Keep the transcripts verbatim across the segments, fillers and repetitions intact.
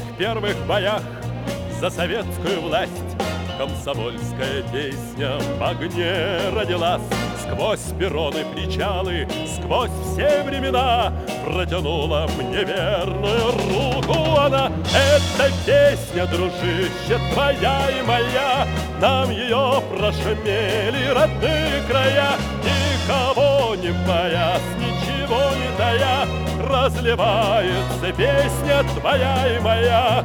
самых первых боях за советскую власть комсомольская песня в огне родилась. Сквозь перроны, причалы, сквозь все времена протянула мне верную руку она. Эта песня, дружище, твоя и моя, нам ее прошумели родные края. Никого не боясь, ничего не тая, разливается песня твоя и моя.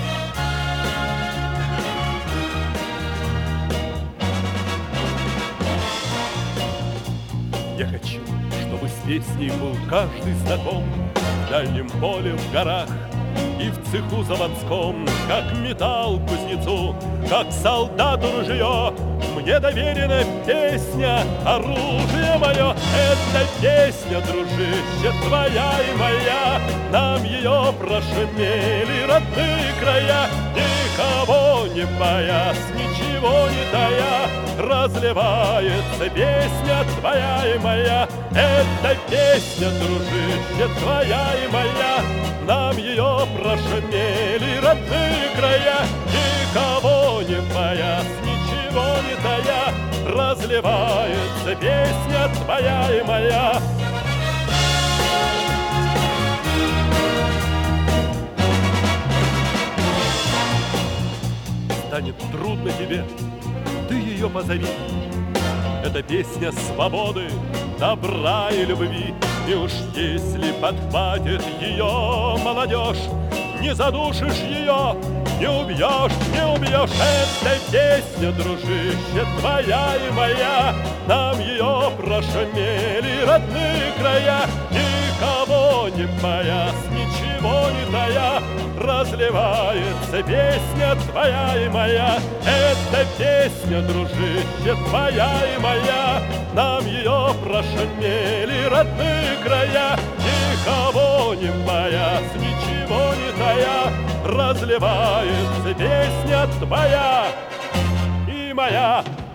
Я хочу, чтобы с песней был каждый знаком в дальнем поле, в горах и в цеху заводском, как металл кузнецу, как солдату ружье. Мне доверена песня, оружие мое. Эта песня, дружище, твоя и моя, нам ее прошумели родные края. Никого не боясь, ничего не тая, разливается песня твоя и моя. Эта песня, дружище, твоя и моя, нам ее прошумели родные края. Никого не боясь, ничего не тая, разливается песня твоя и моя. Станет трудно тебе, ты ее позови. Это песня свободы, добра и любви. И уж если подхватит ее молодежь, не задушишь ее, не убьешь, не убьешь. Эта песня, дружище, твоя и моя, нам ее прошумели родные края. Никого не боясь, ничего не тая, разливается песня твоя и моя. Эта песня, дружище, твоя и моя, нам ее прошумели родные края. Никого не боясь, ничего не тая, разливается песня твоя и моя.